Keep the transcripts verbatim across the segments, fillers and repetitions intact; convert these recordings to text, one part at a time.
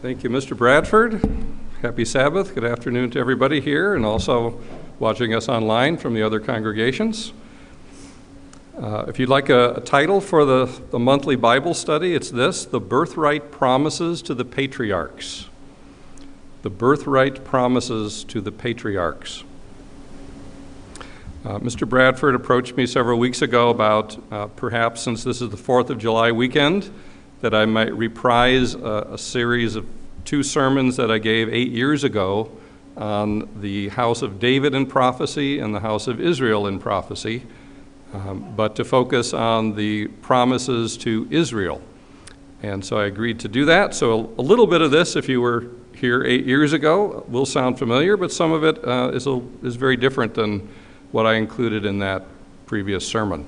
Thank you, Mister Bradford. Happy Sabbath. Good afternoon to everybody here and also watching us online from the other congregations. Uh, if you'd like a, a title for the, the monthly Bible study, it's this: The Birthright Promises to the Patriarchs. The Birthright Promises to the Patriarchs. Uh, Mister Bradford approached me several weeks ago about uh, perhaps, since this is the fourth of July weekend, that I might reprise a, a series of two sermons that I gave eight years ago on the house of David in prophecy and the house of Israel in prophecy, um, but to focus on the promises to Israel. And so I agreed to do that. So a little bit of this, if you were here eight years ago, will sound familiar, but some of it uh, is, a, is very different than what I included in that previous sermon.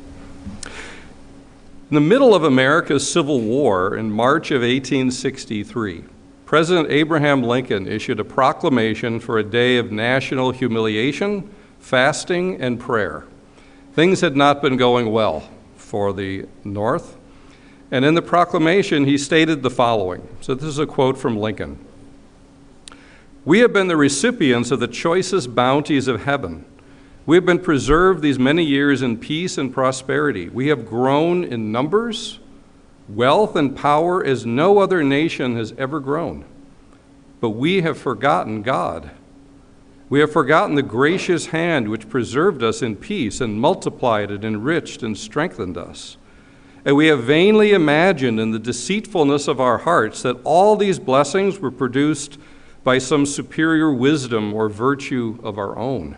In the middle of America's Civil War in March of eighteen sixty-three, President Abraham Lincoln issued a proclamation for a day of national humiliation, fasting, and prayer. Things had not been going well for the North, and in the proclamation he stated the following. So this is a quote from Lincoln. "We have been the recipients of the choicest bounties of heaven. We have been preserved these many years in peace and prosperity. We have grown in numbers, wealth, and power as no other nation has ever grown. But we have forgotten God. We have forgotten the gracious hand which preserved us in peace and multiplied it, enriched and strengthened us. And we have vainly imagined in the deceitfulness of our hearts that all these blessings were produced by some superior wisdom or virtue of our own.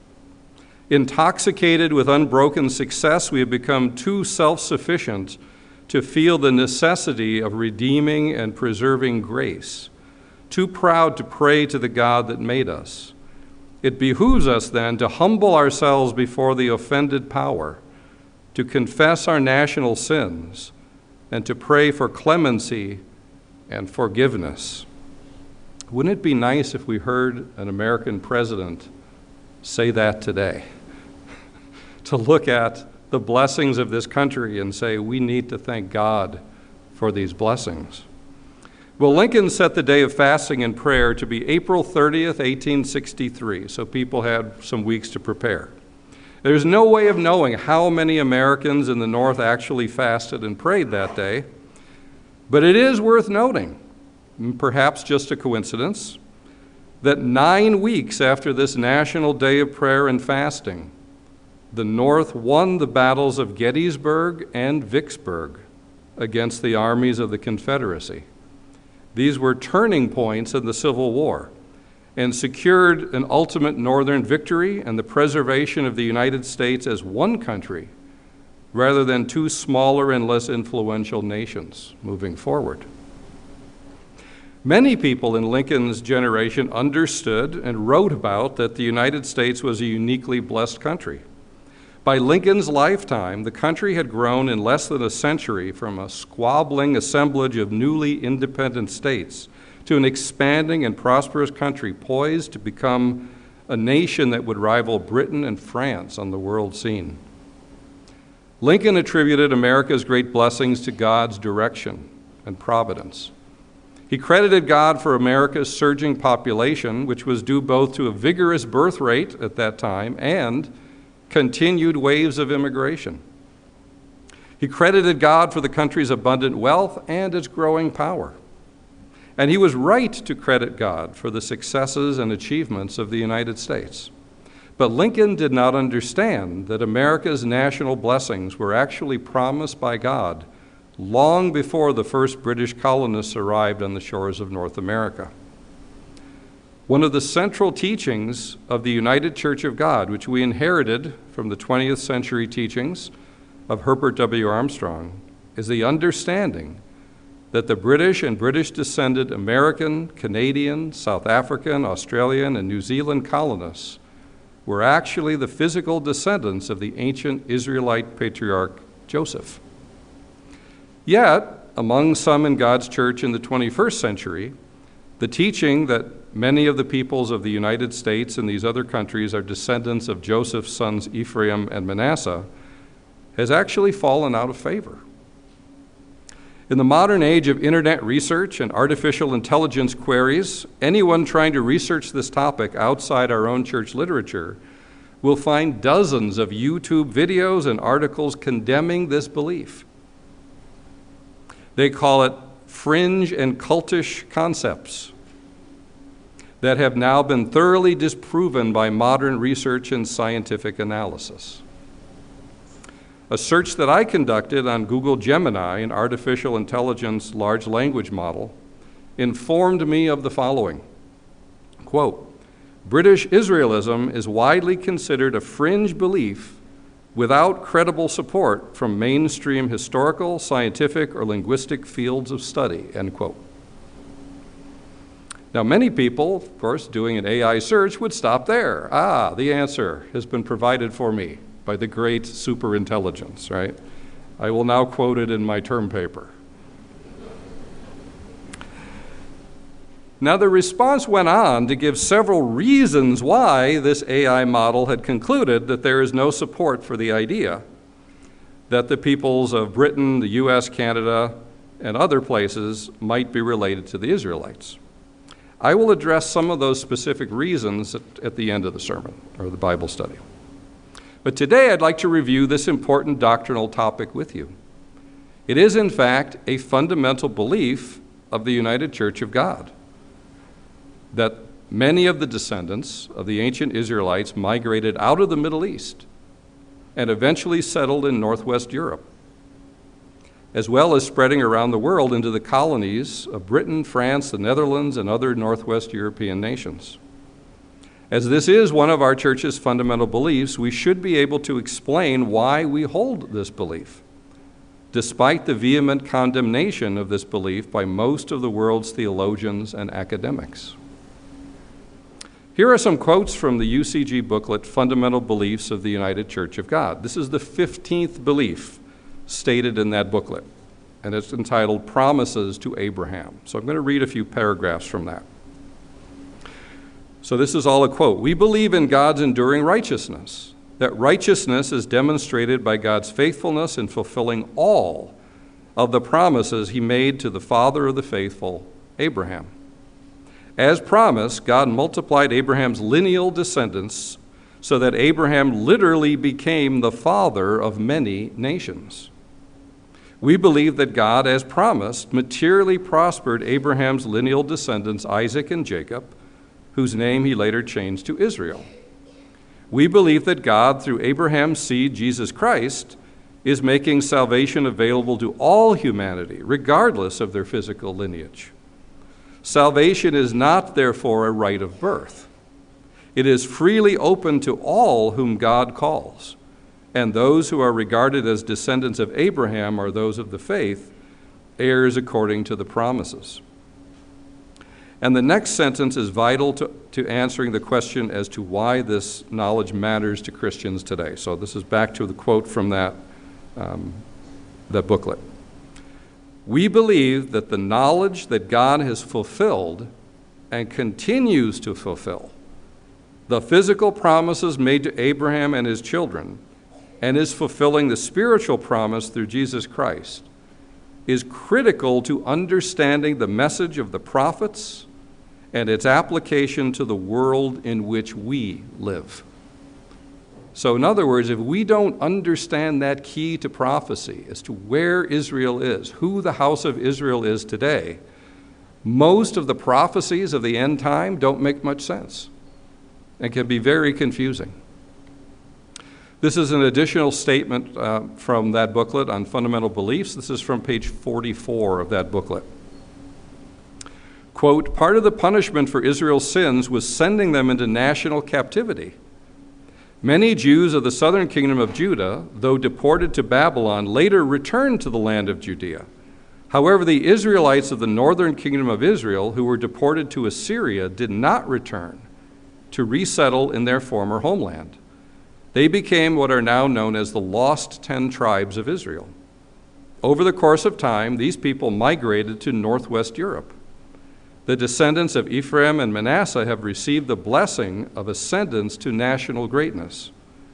Intoxicated with unbroken success, we have become too self-sufficient to feel the necessity of redeeming and preserving grace, too proud to pray to the God that made us. It behooves us then to humble ourselves before the offended power, to confess our national sins, and to pray for clemency and forgiveness." Wouldn't it be nice if we heard an American president say that today? To look at the blessings of this country and say, we need to thank God for these blessings. Well, Lincoln set the day of fasting and prayer to be April thirtieth, eighteen sixty-three, so people had some weeks to prepare. There's no way of knowing how many Americans in the North actually fasted and prayed that day, but it is worth noting, perhaps just a coincidence, that nine weeks after this National Day of Prayer and Fasting, the North won the battles of Gettysburg and Vicksburg against the armies of the Confederacy. These were turning points in the Civil War and secured an ultimate Northern victory and the preservation of the United States as one country rather than two smaller and less influential nations moving forward. Many people in Lincoln's generation understood and wrote about that the United States was a uniquely blessed country. By Lincoln's lifetime, the country had grown in less than a century from a squabbling assemblage of newly independent states to an expanding and prosperous country poised to become a nation that would rival Britain and France on the world scene. Lincoln attributed America's great blessings to God's direction and providence. He credited God for America's surging population, which was due both to a vigorous birth rate at that time and continued waves of immigration. He credited God for the country's abundant wealth and its growing power. And he was right to credit God for the successes and achievements of the United States. But Lincoln did not understand that America's national blessings were actually promised by God long before the first British colonists arrived on the shores of North America. One of the central teachings of the United Church of God, which we inherited from the twentieth century teachings of Herbert W. Armstrong, is the understanding that the British and British-descended American, Canadian, South African, Australian, and New Zealand colonists were actually the physical descendants of the ancient Israelite patriarch Joseph. Yet, among some in God's church in the twenty-first century, the teaching that many of the peoples of the United States and these other countries are descendants of Joseph's sons Ephraim and Manasseh has actually fallen out of favor. In the modern age of internet research and artificial intelligence queries, anyone trying to research this topic outside our own church literature will find dozens of YouTube videos and articles condemning this belief. They call it fringe and cultish concepts that have now been thoroughly disproven by modern research and scientific analysis. A search that I conducted on Google Gemini, an artificial intelligence large language model, informed me of the following. Quote, British Israelism is widely considered a fringe belief without credible support from mainstream historical, scientific, or linguistic fields of study, end quote. Now, many people, of course, doing an A I search would stop there. Ah, the answer has been provided for me by the great superintelligence, right? I will now quote it in my term paper. Now, the response went on to give several reasons why this A I model had concluded that there is no support for the idea that the peoples of Britain, the U S, Canada, and other places might be related to the Israelites. I will address some of those specific reasons at, at the end of the sermon, or the Bible study. But today I'd like to review this important doctrinal topic with you. It is, in fact, a fundamental belief of the United Church of God that many of the descendants of the ancient Israelites migrated out of the Middle East and eventually settled in Northwest Europe, as well as spreading around the world into the colonies of Britain, France, the Netherlands, and other Northwest European nations. As this is one of our church's fundamental beliefs, we should be able to explain why we hold this belief, despite the vehement condemnation of this belief by most of the world's theologians and academics. Here are some quotes from the U C G booklet, Fundamental Beliefs of the United Church of God. This is the fifteenth belief stated in that booklet, and it's entitled Promises to Abraham. So I'm going to read a few paragraphs from that. So this is all a quote. We believe in God's enduring righteousness, that righteousness is demonstrated by God's faithfulness in fulfilling all of the promises he made to the father of the faithful, Abraham. As promised, God multiplied Abraham's lineal descendants so that Abraham literally became the father of many nations. We believe that God, as promised, materially prospered Abraham's lineal descendants, Isaac and Jacob, whose name he later changed to Israel. We believe that God, through Abraham's seed, Jesus Christ, is making salvation available to all humanity, regardless of their physical lineage. Salvation is not, therefore, a right of birth. It is freely open to all whom God calls, and those who are regarded as descendants of Abraham are those of the faith, heirs according to the promises. And the next sentence is vital to, to answering the question as to why this knowledge matters to Christians today. So this is back to the quote from that, um, that booklet. We believe that the knowledge that God has fulfilled and continues to fulfill the physical promises made to Abraham and his children, and is fulfilling the spiritual promise through Jesus Christ, is critical to understanding the message of the prophets and its application to the world in which we live. So in other words, if we don't understand that key to prophecy as to where Israel is, who the house of Israel is today, most of the prophecies of the end time don't make much sense and can be very confusing. This is an additional statement uh, from that booklet on fundamental beliefs. This is from page forty-four of that booklet. Quote, part of the punishment for Israel's sins was sending them into national captivity. Many Jews of the southern kingdom of Judah, though deported to Babylon, later returned to the land of Judea. However, the Israelites of the northern kingdom of Israel, who were deported to Assyria, did not return to resettle in their former homeland. They became what are now known as the lost ten tribes of Israel. Over the course of time, these people migrated to northwest Europe. The descendants of Ephraim and Manasseh have received the blessing of ascendance to national greatness.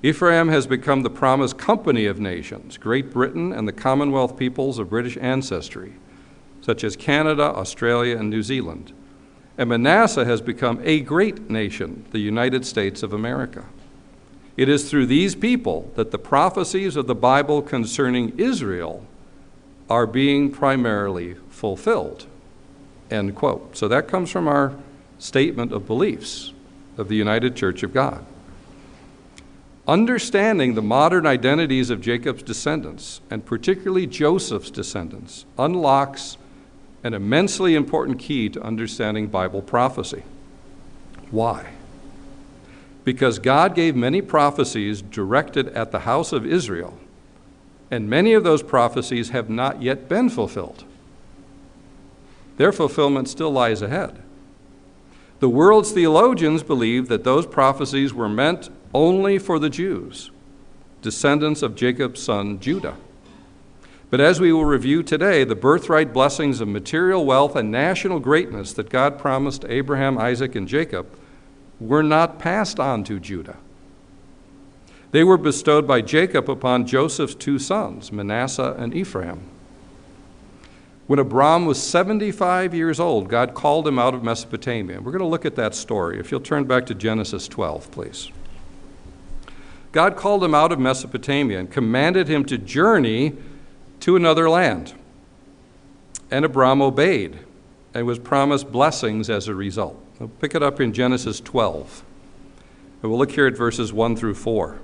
Ephraim has become the promised company of nations, Great Britain and the Commonwealth peoples of British ancestry, such as Canada, Australia, and New Zealand. And Manasseh has become a great nation, the United States of America. It is through these people that the prophecies of the Bible concerning Israel are being primarily fulfilled. End quote. So that comes from our statement of beliefs of the United Church of God. Understanding the modern identities of Jacob's descendants, and particularly Joseph's descendants, unlocks an immensely important key to understanding Bible prophecy. Why? Because God gave many prophecies directed at the house of Israel, and many of those prophecies have not yet been fulfilled. Their fulfillment still lies ahead. The world's theologians believe that those prophecies were meant only for the Jews, descendants of Jacob's son Judah. But as we will review today, the birthright blessings of material wealth and national greatness that God promised Abraham, Isaac, and Jacob were not passed on to Judah. They were bestowed by Jacob upon Joseph's two sons, Manasseh and Ephraim. When Abram was seventy-five years old, God called him out of Mesopotamia. We're going to look at that story. If you'll turn back to Genesis twelve, please. God called him out of Mesopotamia and commanded him to journey to another land. And Abram obeyed and was promised blessings as a result. We'll pick it up in Genesis twelve. And we'll look here at verses one through four.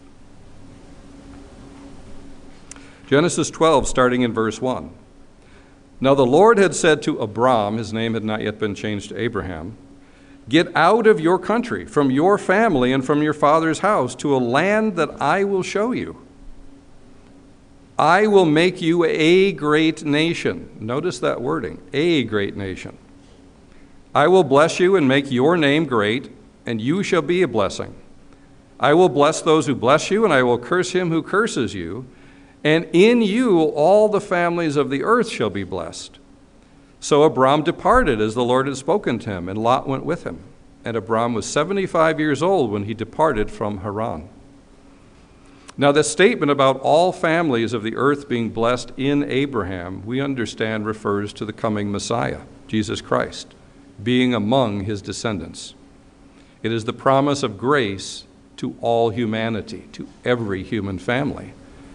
Genesis twelve, starting in verse one. Now the Lord had said to Abram, his name had not yet been changed to Abraham, "Get out of your country, from your family, and from your father's house, to a land that I will show you. I will make you a great nation." Notice that wording, a great nation. "I will bless you and make your name great, and you shall be a blessing. I will bless those who bless you, and I will curse him who curses you. And in you all the families of the earth shall be blessed." So Abram departed as the Lord had spoken to him, and Lot went with him. And Abram was seventy-five years old when he departed from Haran. Now, this statement about all families of the earth being blessed in Abraham, we understand refers to the coming Messiah, Jesus Christ, being among his descendants. It is the promise of grace to all humanity, to every human family.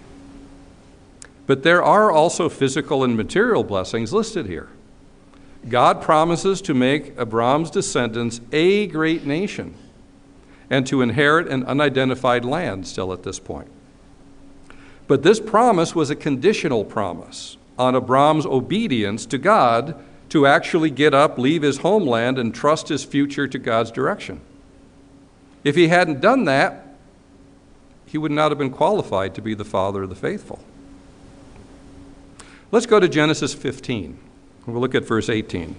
But there are also physical and material blessings listed here. God promises to make Abram's descendants a great nation and to inherit an unidentified land still at this point. But this promise was a conditional promise on Abram's obedience to God to actually get up, leave his homeland, and trust his future to God's direction. If he hadn't done that, he would not have been qualified to be the father of the faithful. Let's go to Genesis fifteen. We'll look at verse eighteen.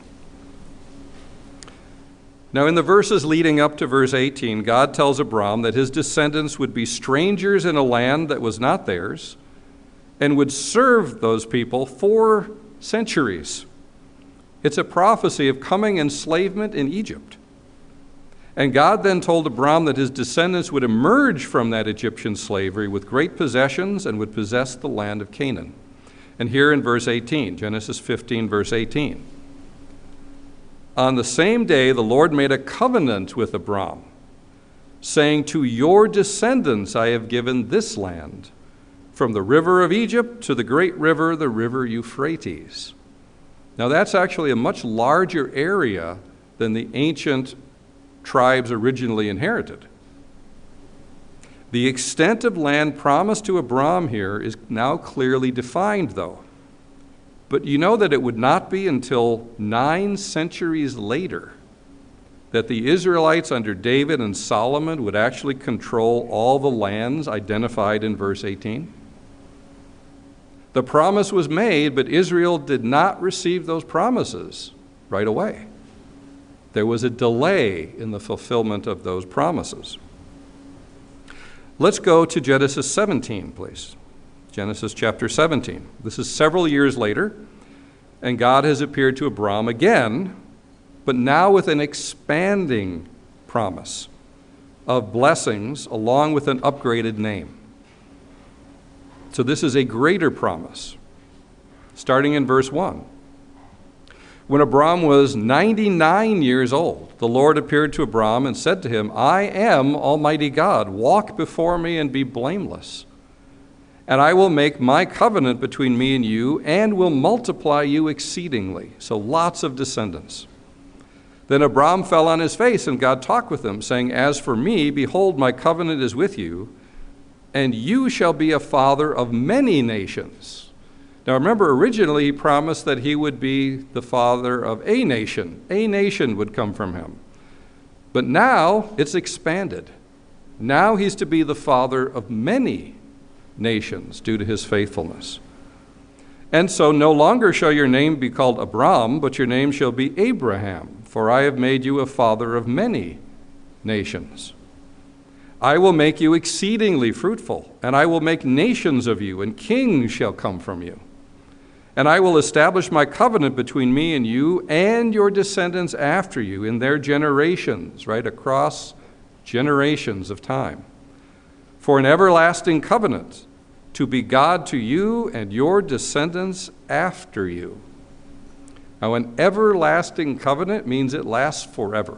Now, in the verses leading up to verse eighteen, God tells Abram that his descendants would be strangers in a land that was not theirs and would serve those people for centuries. It's a prophecy of coming enslavement in Egypt. And God then told Abram that his descendants would emerge from that Egyptian slavery with great possessions and would possess the land of Canaan. And here in verse eighteen, Genesis fifteen, verse eighteen. On the same day, the Lord made a covenant with Abram, saying, "To your descendants I have given this land, from the river of Egypt to the great river, the river Euphrates." Now that's actually a much larger area than the ancient tribes originally inherited. The extent of land promised to Abram here is now clearly defined, though. But you know that it would not be until nine centuries later that the Israelites under David and Solomon would actually control all the lands identified in verse eighteen. The promise was made, but Israel did not receive those promises right away. There was a delay in the fulfillment of those promises. Let's go to Genesis seventeen, please. Genesis chapter seventeen. This is several years later, and God has appeared to Abram again, but now with an expanding promise. of blessings along with an upgraded name. So this is a greater promise. Starting in verse one. When Abram was ninety-nine years old, the Lord appeared to Abram and said to him, I am Almighty God. Walk before me and be blameless. And I will make my covenant between me and you and will multiply you exceedingly. So lots of descendants. Then Abram fell on his face, and God talked with him, saying, As for me, behold, my covenant is with you, and you shall be a father of many nations. Now remember, originally he promised that he would be the father of a nation. A nation would come from him. But now it's expanded. Now he's to be the father of many nations due to his faithfulness. And so no longer shall your name be called Abram, but your name shall be Abraham, for I have made you a father of many nations. I will make you exceedingly fruitful, and I will make nations of you, and kings shall come from you. And I will establish my covenant between me and you and your descendants after you in their generations, right, across generations of time, for an everlasting covenant to be God to you and your descendants after you. Now, an everlasting covenant means it lasts forever.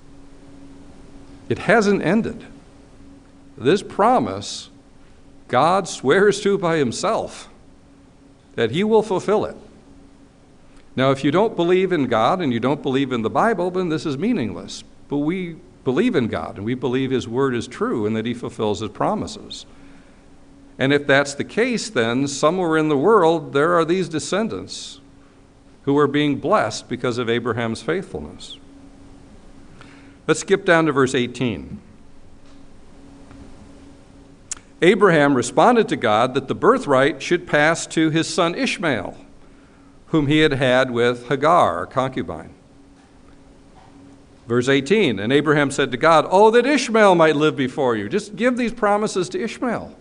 It hasn't ended. This promise, God swears to by himself that he will fulfill it. Now, if you don't believe in God and you don't believe in the Bible, then this is meaningless. But we believe in God, and we believe his word is true and that he fulfills his promises. And if that's the case, then somewhere in the world there are these descendants who are being blessed because of Abraham's faithfulness. Let's skip down to verse eighteen. Abraham responded to God that the birthright should pass to his son Ishmael, whom he had had with Hagar, a concubine. Verse eighteen, and Abraham said to God, Oh, that Ishmael might live before you. Just give these promises to Ishmael.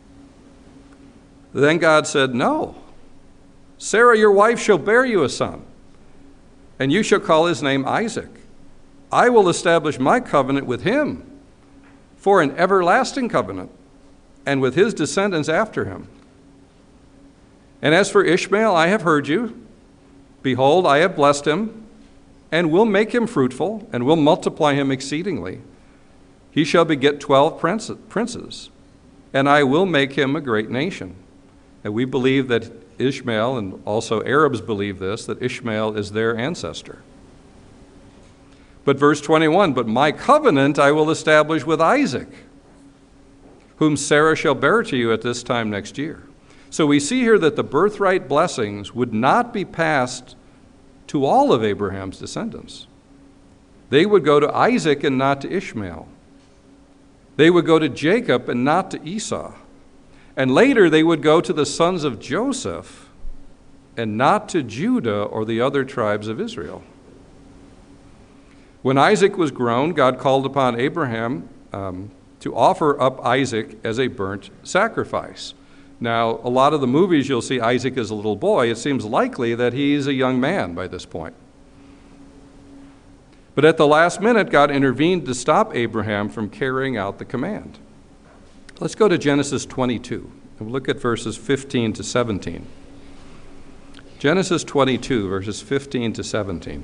Then God said, No. Sarah, your wife, shall bear you a son, and you shall call his name Isaac. I will establish my covenant with him for an everlasting covenant, and with his descendants after him. And as for Ishmael, I have heard you. Behold, I have blessed him, and will make him fruitful, and will multiply him exceedingly. He shall beget twelve princes, and I will make him a great nation. And we believe that Ishmael, and also Arabs believe this, that Ishmael is their ancestor. But verse twenty-one, but my covenant I will establish with Isaac, whom Sarah shall bear to you at this time next year. So we see here that the birthright blessings would not be passed to all of Abraham's descendants. They would go to Isaac and not to Ishmael. They would go to Jacob and not to Esau. And later they would go to the sons of Joseph and not to Judah or the other tribes of Israel. When Isaac was grown, God called upon Abraham um, to offer up Isaac as a burnt sacrifice. Now, a lot of the movies you'll see Isaac as a little boy. It seems likely that he's a young man by this point. But at the last minute, God intervened to stop Abraham from carrying out the command. Let's go to Genesis twenty-two and look at verses fifteen to seventeen. Genesis twenty-two, verses fifteen to seventeen.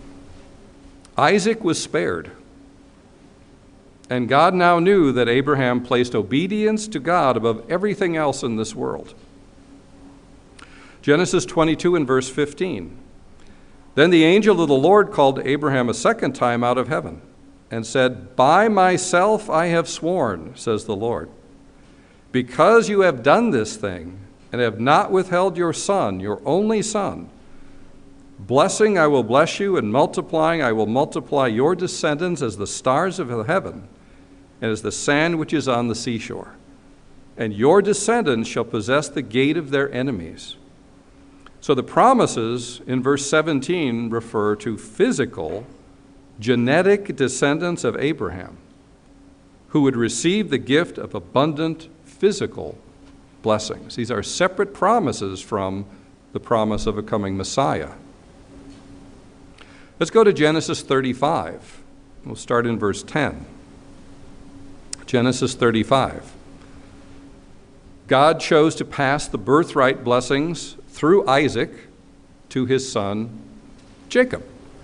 Isaac was spared. And God now knew that Abraham placed obedience to God above everything else in this world. Genesis twenty-two and verse fifteen. Then the angel of the Lord called to Abraham a second time out of heaven and said, By myself I have sworn, says the Lord, because you have done this thing and have not withheld your son, your only son, blessing I will bless you, and multiplying I will multiply your descendants as the stars of the heaven and as the sand which is on the seashore. And your descendants shall possess the gate of their enemies. So the promises in verse seventeen refer to physical, genetic descendants of Abraham who would receive the gift of abundant physical blessings. These are separate promises from the promise of a coming Messiah. Let's go to Genesis thirty-five. We'll start in verse ten. Genesis thirty-five. God chose to pass the birthright blessings through Isaac to his son Jacob.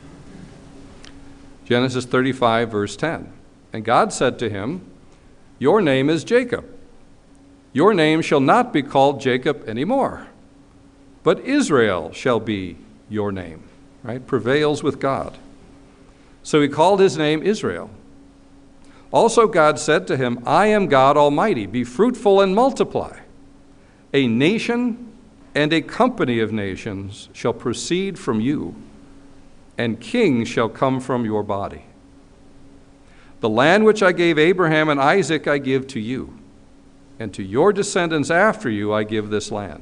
Genesis thirty-five, verse ten. And God said to him, "Your name is Jacob. Your name shall not be called Jacob anymore, but Israel shall be your name." Right? Prevails with God. So he called his name Israel. Also God said to him, "I am God Almighty. Be fruitful and multiply. A nation and a company of nations shall proceed from you, and kings shall come from your body. The land which I gave Abraham and Isaac I give to you, and to your descendants after you I give this land."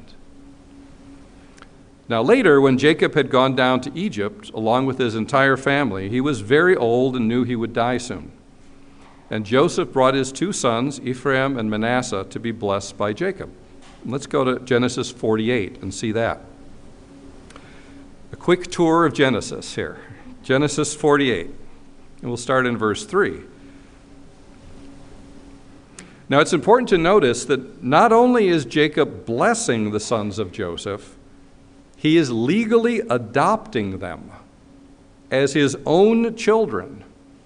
Now later, when Jacob had gone down to Egypt, along with his entire family, he was very old and knew he would die soon. And Joseph brought his two sons, Ephraim and Manasseh, to be blessed by Jacob. Let's go to Genesis forty-eight and see that. A quick tour of Genesis here. Genesis forty-eight. And we'll start in verse three. Now it's important to notice that not only is Jacob blessing the sons of Joseph, he is legally adopting them as his own children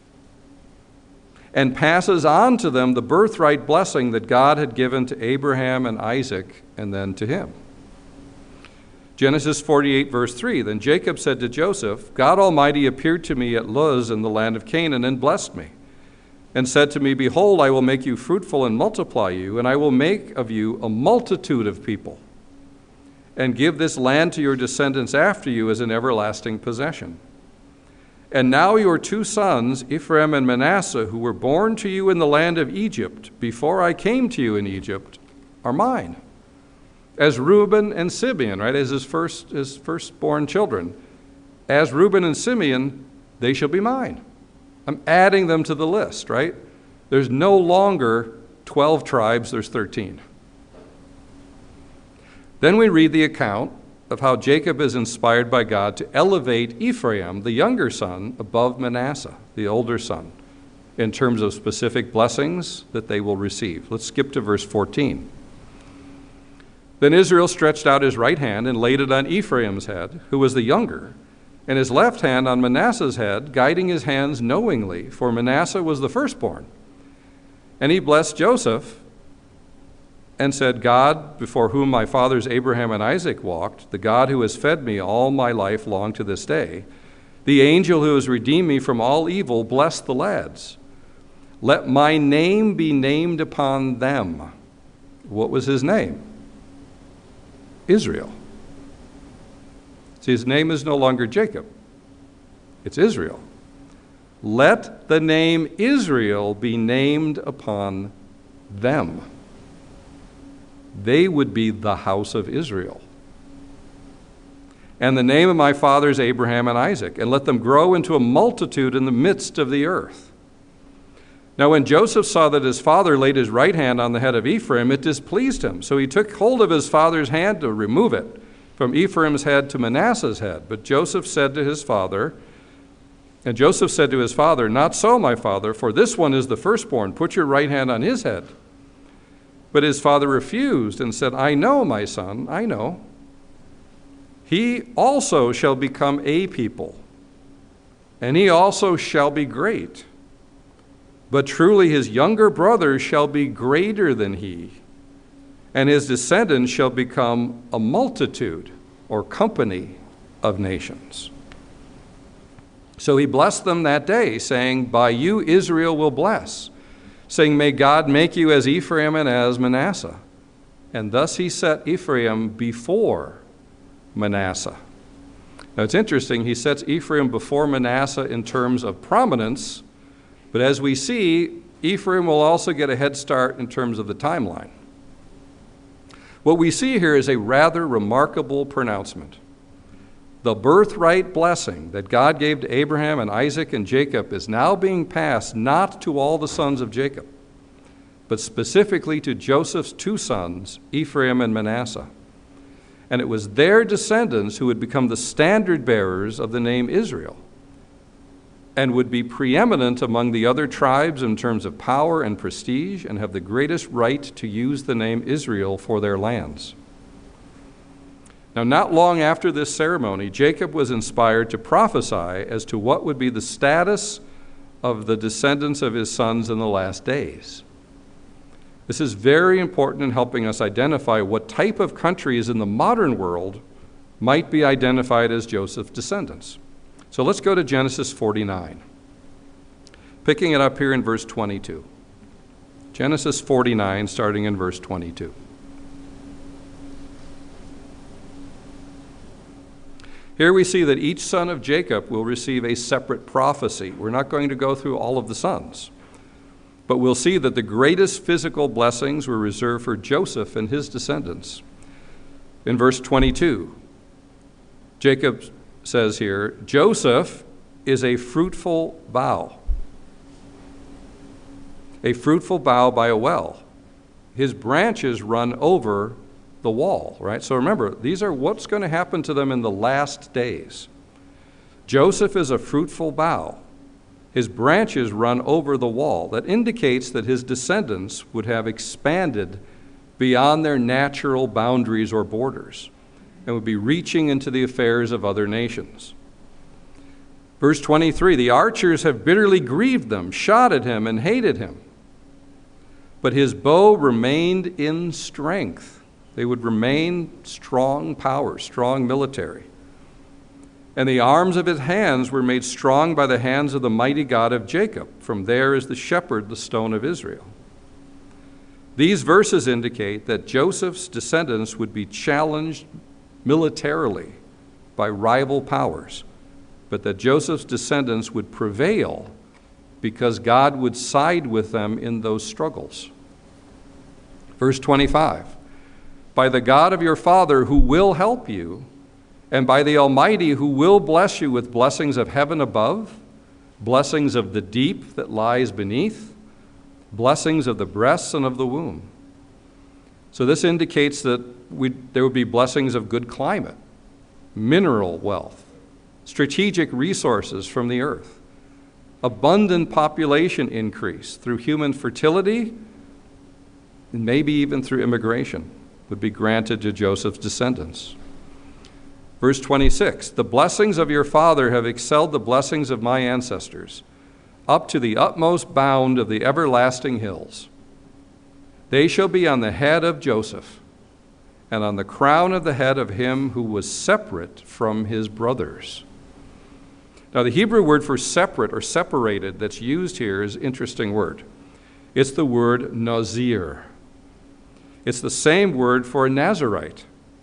and passes on to them the birthright blessing that God had given to Abraham and Isaac and then to him. Genesis forty-eight, verse three, "Then Jacob said to Joseph, God Almighty appeared to me at Luz in the land of Canaan and blessed me, and said to me, Behold, I will make you fruitful and multiply you, and I will make of you a multitude of people, and give this land to your descendants after you as an everlasting possession. And now your two sons, Ephraim and Manasseh, who were born to you in the land of Egypt, before I came to you in Egypt, are mine. As Reuben and Simeon," right, as his first his firstborn children, "as Reuben and Simeon, they shall be mine." I'm adding them to the list, right? There's no longer twelve tribes, there's thirteen. Then we read the account of how Jacob is inspired by God to elevate Ephraim, the younger son, above Manasseh, the older son, in terms of specific blessings that they will receive. Let's skip to verse fourteen. "Then Israel stretched out his right hand and laid it on Ephraim's head, who was the younger, and his left hand on Manasseh's head, guiding his hands knowingly, for Manasseh was the firstborn. And he blessed Joseph and said, God, before whom my fathers Abraham and Isaac walked, the God who has fed me all my life long to this day, the angel who has redeemed me from all evil, bless the lads. Let my name be named upon them." What was his name? Israel. See, his name is no longer Jacob. It's Israel. Let the name Israel be named upon them. They would be the house of Israel. And the name of my fathers Abraham and Isaac, and let them grow into a multitude in the midst of the earth. Now when Joseph saw that his father laid his right hand on the head of Ephraim, it displeased him. So he took hold of his father's hand to remove it from Ephraim's head to Manasseh's head. But Joseph said to his father, and Joseph said to his father, Not so, my father, for this one is the firstborn. Put your right hand on his head. But his father refused and said, I know, my son, I know. He also shall become a people, and he also shall be great. But truly his younger brother shall be greater than he, and his descendants shall become a multitude or company of nations. So he blessed them that day, saying, By you Israel will bless, saying, May God make you as Ephraim and as Manasseh. And thus he set Ephraim before Manasseh. Now it's interesting, he sets Ephraim before Manasseh in terms of prominence, but as we see, Ephraim will also get a head start in terms of the timeline. What we see here is a rather remarkable pronouncement. The birthright blessing that God gave to Abraham and Isaac and Jacob is now being passed not to all the sons of Jacob, but specifically to Joseph's two sons, Ephraim and Manasseh. And it was their descendants who would become the standard bearers of the name Israel. and would be preeminent among the other tribes in terms of power and prestige, and have the greatest right to use the name Israel for their lands. Now, not long after this ceremony, Jacob was inspired to prophesy as to what would be the status of the descendants of his sons in the last days. This is very important in helping us identify what type of countries in the modern world might be identified as Joseph's descendants. So let's go to Genesis forty-nine, picking it up here in verse twenty-two. Genesis forty-nine, starting in verse twenty-two. Here we see that each son of Jacob will receive a separate prophecy. We're not going to go through all of the sons, but we'll see that the greatest physical blessings were reserved for Joseph and his descendants. In verse twenty-two, Jacob says here, Joseph is a fruitful bough, a fruitful bough by a well. His branches run over the wall, right? So remember, these are what's going to happen to them in the last days. Joseph is a fruitful bough. His branches run over the wall. That indicates that his descendants would have expanded beyond their natural boundaries or borders and would be reaching into the affairs of other nations. Verse twenty-three, the archers have bitterly grieved them, shot at him, and hated him. But his bow remained in strength. They would remain strong power, strong military. And the arms of his hands were made strong by the hands of the mighty God of Jacob. From there is the shepherd, the stone of Israel. These verses indicate that Joseph's descendants would be challenged militarily by rival powers, but that Joseph's descendants would prevail because God would side with them in those struggles. Verse twenty-five, by the God of your father who will help you, and by the Almighty who will bless you with blessings of heaven above, blessings of the deep that lies beneath, blessings of the breasts and of the womb. So this indicates that we, there would be blessings of good climate, mineral wealth, strategic resources from the earth, abundant population increase through human fertility, and maybe even through immigration would be granted to Joseph's descendants. Verse twenty-six, the blessings of your father have excelled the blessings of my ancestors, up to the utmost bound of the everlasting hills. They shall be on the head of Joseph, and on the crown of the head of him who was separate from his brothers. Now, the Hebrew word for separate or separated that's used here is an interesting word. It's the word nazir. It's the same word for a Nazirite,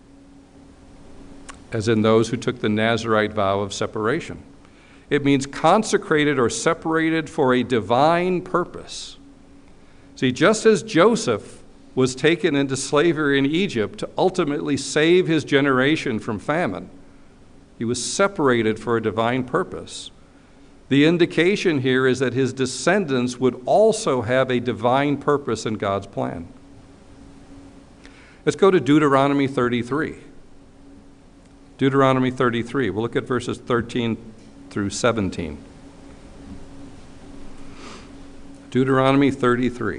as in those who took the Nazirite vow of separation. It means consecrated or separated for a divine purpose. See, just as Joseph was taken into slavery in Egypt to ultimately save his generation from famine, he was separated for a divine purpose. The indication here is that his descendants would also have a divine purpose in God's plan. Let's go to Deuteronomy thirty-three. Deuteronomy thirty-three. We'll look at verses thirteen through seventeen. Deuteronomy thirty-three.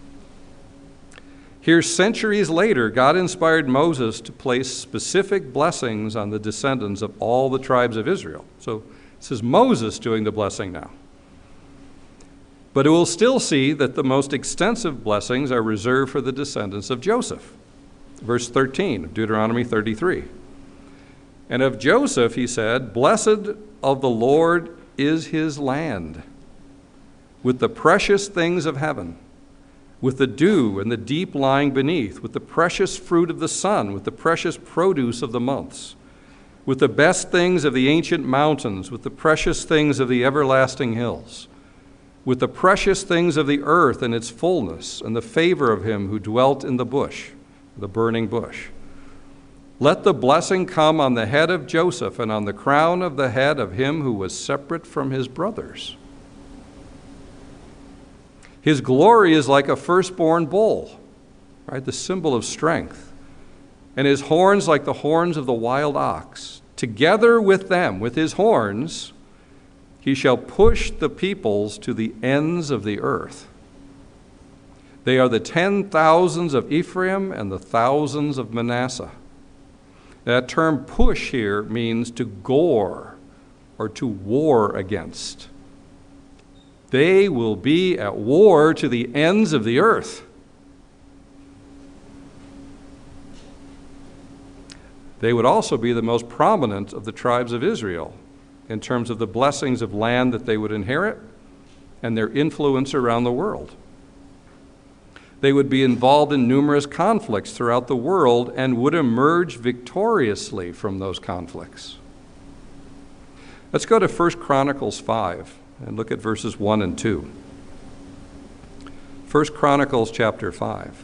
Here, centuries later, God inspired Moses to place specific blessings on the descendants of all the tribes of Israel. So this is Moses doing the blessing now. But it will still see that the most extensive blessings are reserved for the descendants of Joseph. Verse thirteen of Deuteronomy thirty-three. And of Joseph he said, blessed of the Lord is his land, with the precious things of heaven, with the dew and the deep lying beneath, with the precious fruit of the sun, with the precious produce of the months, with the best things of the ancient mountains, with the precious things of the everlasting hills, with the precious things of the earth and its fullness, and the favor of him who dwelt in the bush, the burning bush. Let the blessing come on the head of Joseph and on the crown of the head of him who was separate from his brothers. His glory is like a firstborn bull, right? The symbol of strength. And his horns like the horns of the wild ox. Together with them, with his horns, He shall push the peoples to the ends of the earth. They are the ten thousands of Ephraim and the thousands of Manasseh. That term push here means to gore or to war against. They will be at war to the ends of the earth. They would also be the most prominent of the tribes of Israel in terms of the blessings of land that they would inherit and their influence around the world. They would be involved in numerous conflicts throughout the world and would emerge victoriously from those conflicts. Let's go to First Chronicles five and look at verses one and two. First Chronicles chapter five.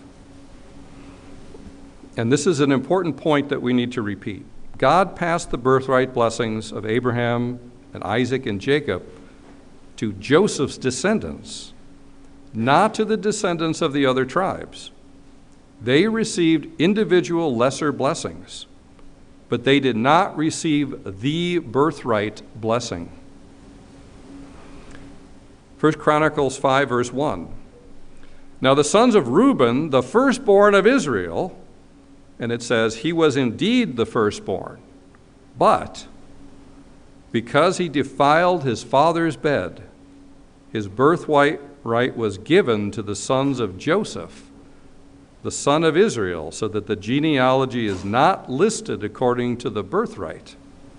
And this is an important point that we need to repeat. God passed the birthright blessings of Abraham and Isaac and Jacob to Joseph's descendants, not to the descendants of the other tribes. They received individual lesser blessings, but they did not receive the birthright blessing. First Chronicles five, verse one. Now the sons of Reuben, the firstborn of Israel, and it says, he was indeed the firstborn, but because he defiled his father's bed, his birthright right was given to the sons of Joseph, the son of Israel, so that the genealogy is not listed according to the birthright.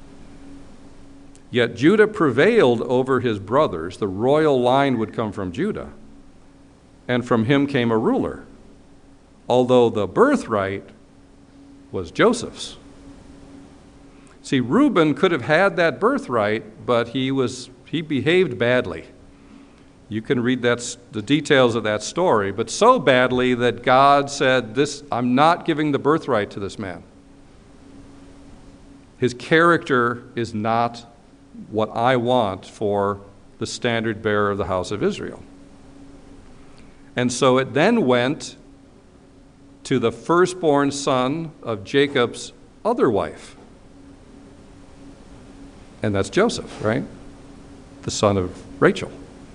Yet Judah prevailed over his brothers. The royal line would come from Judah, and from him came a ruler, although the birthright was Joseph's. See, Reuben could have had that birthright, but he was he behaved badly. You can read that, the details of that story, but so badly that God said, "This, I'm not giving the birthright to this man. His character is not what I want for the standard bearer of the house of Israel." And so it then went to the firstborn son of Jacob's other wife. And that's Joseph, right? The son of Rachel.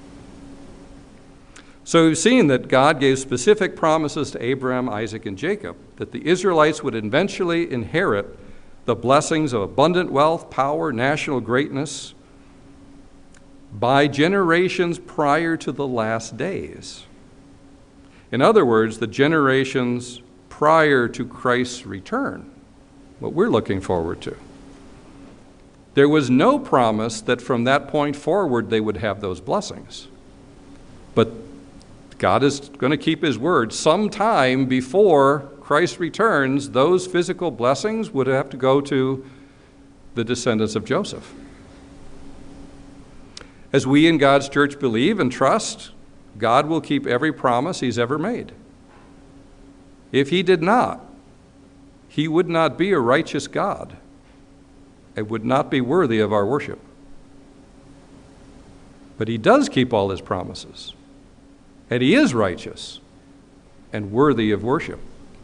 So we've seen that God gave specific promises to Abraham, Isaac, and Jacob, that the Israelites would eventually inherit the blessings of abundant wealth, power, national greatness by generations prior to the last days. In other words, the generations prior to Christ's return, what we're looking forward to. There was no promise that from that point forward they would have those blessings. But God is going to keep his word. Sometime before Christ returns, those physical blessings would have to go to the descendants of Joseph. As we in God's church believe and trust, God will keep every promise he's ever made. If he did not, he would not be a righteous God. It would not be worthy of our worship. But he does keep all his promises. And he is righteous and worthy of worship.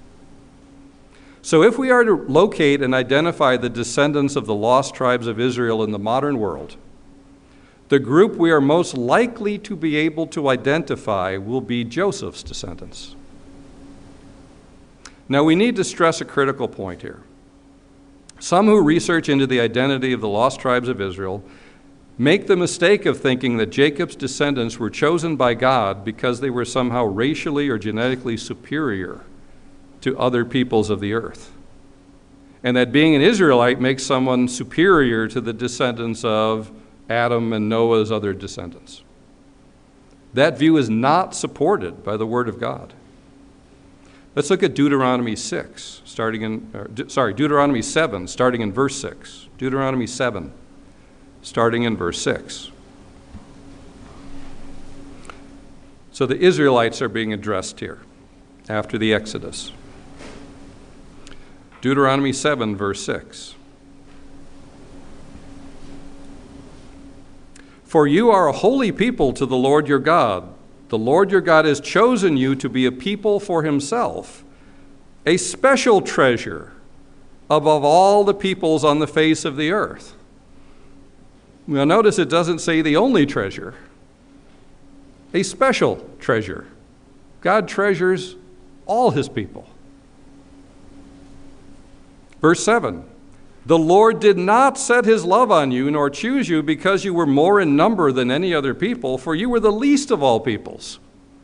So if we are to locate and identify the descendants of the lost tribes of Israel in the modern world, the group we are most likely to be able to identify will be Joseph's descendants. Now we need to stress a critical point here. Some who research into the identity of the lost tribes of Israel make the mistake of thinking that Jacob's descendants were chosen by God because they were somehow racially or genetically superior to other peoples of the earth, and that being an Israelite makes someone superior to the descendants of Adam and Noah's other descendants. That view is not supported by the Word of God. Let's look at Deuteronomy six, starting in, or, sorry, Deuteronomy seven, starting in verse six. Deuteronomy seven, starting in verse six. So the Israelites are being addressed here after the Exodus. Deuteronomy seven, verse six. For you are a holy people to the Lord your God. The Lord your God has chosen you to be a people for himself, a special treasure above all the peoples on the face of the earth. Now notice it doesn't say the only treasure, a special treasure. God treasures all his people. Verse seven, the Lord did not set his love on you nor choose you because you were more in number than any other people, for you were the least of all peoples.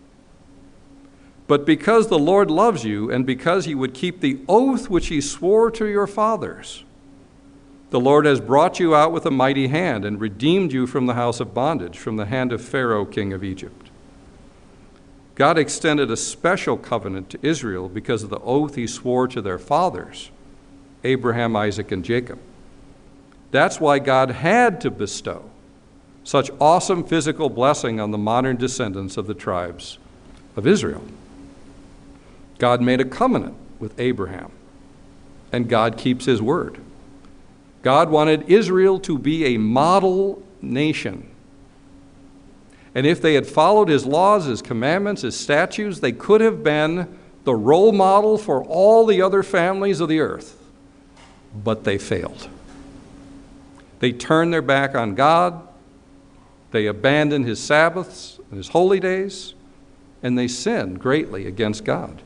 But because the Lord loves you and because he would keep the oath which he swore to your fathers, the Lord has brought you out with a mighty hand and redeemed you from the house of bondage, from the hand of Pharaoh, king of Egypt. God extended a special covenant to Israel because of the oath he swore to their fathers, Abraham, Isaac, and Jacob. That's why God had to bestow such awesome physical blessing on the modern descendants of the tribes of Israel. God made a covenant with Abraham, and God keeps his word. God wanted Israel to be a model nation. And if they had followed his laws, his commandments, his statutes, they could have been the role model for all the other families of the earth. But they failed. They turned their back on God. They abandoned his Sabbaths and his holy days, and they sinned greatly against God.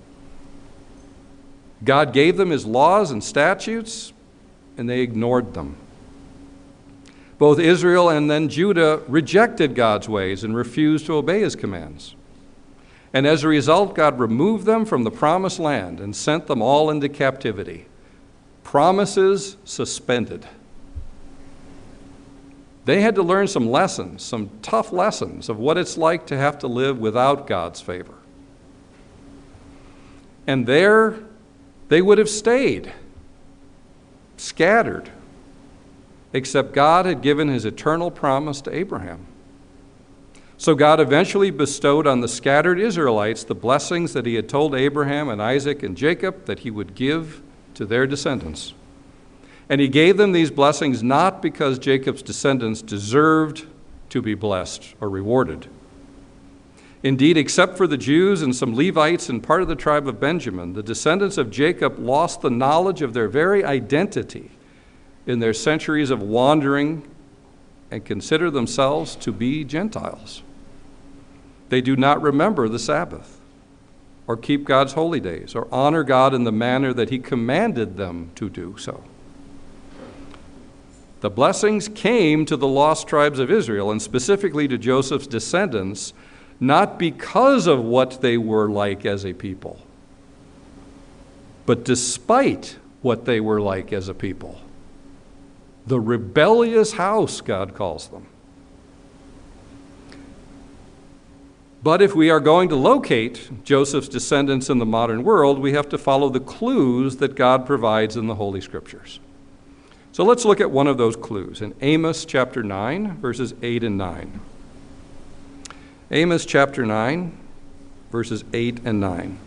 God gave them his laws and statutes, and they ignored them. Both Israel and then Judah rejected God's ways and refused to obey his commands. And as a result, God removed them from the promised land and sent them all into captivity. Promises suspended. They had to learn some lessons, some tough lessons of what it's like to have to live without God's favor. And there they would have stayed, scattered, except God had given his eternal promise to Abraham. So God eventually bestowed on the scattered Israelites the blessings that he had told Abraham and Isaac and Jacob that he would give to their descendants. And he gave them these blessings not because Jacob's descendants deserved to be blessed or rewarded. Indeed, except for the Jews and some Levites and part of the tribe of Benjamin, the descendants of Jacob lost the knowledge of their very identity in their centuries of wandering and consider themselves to be Gentiles. They do not remember the Sabbath or keep God's holy days or honor God in the manner that he commanded them to do so. The blessings came to the lost tribes of Israel, and specifically to Joseph's descendants, not because of what they were like as a people, but despite what they were like as a people. The rebellious house, God calls them. But if we are going to locate Joseph's descendants in the modern world, we have to follow the clues that God provides in the Holy Scriptures. So let's look at one of those clues in Amos chapter nine, verses eight and nine. Amos chapter nine, verses eight and nine.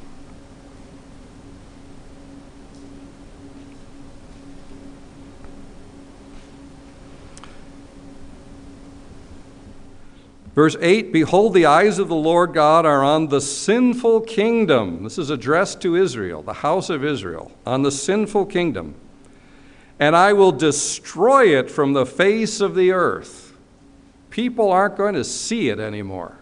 Verse eight, behold, the eyes of the Lord God are on the sinful kingdom. This is addressed to Israel, the house of Israel, on the sinful kingdom. And I will destroy it from the face of the earth. People aren't going to see it anymore.